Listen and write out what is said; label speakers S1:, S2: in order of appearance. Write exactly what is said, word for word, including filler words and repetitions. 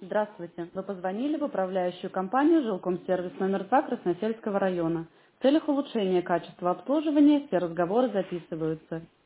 S1: Здравствуйте. Вы позвонили в управляющую компанию «Жилкомсервис» номер два Красносельского района. В целях улучшения качества обслуживания все разговоры записываются.